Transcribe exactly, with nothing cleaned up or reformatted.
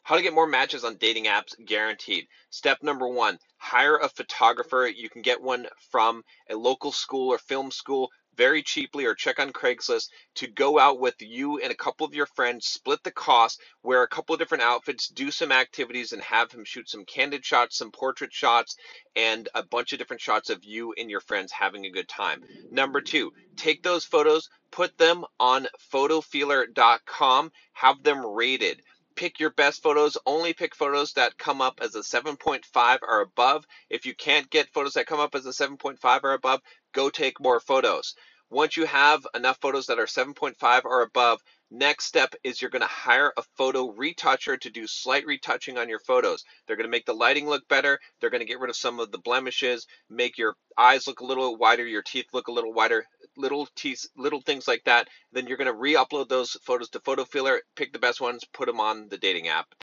How to get more matches on dating apps, guaranteed. Step number one, hire a photographer. You can get one from a local school or film school very cheaply, or check on Craigslist to go out with you and a couple of your friends, split the cost, wear a couple of different outfits, do some activities, and have him shoot some candid shots, some portrait shots, and a bunch of different shots of you and your friends having a good time. Number two, take those photos, put them on photofeeler dot com, have them rated. Pick your best photos. Only pick photos that come up as a seven point five or above. If you can't get photos that come up as a seven point five or above, go take more photos. Once you have enough photos that are seven point five or above, next step is you're going to hire a photo retoucher to do slight retouching on your photos. They're going to make the lighting look better. They're going to get rid of some of the blemishes, make your eyes look a little wider, your teeth look a little wider, little teeth, little things like that. Then you're going to re-upload those photos to PhotoFeeler, pick the best ones, put them on the dating app.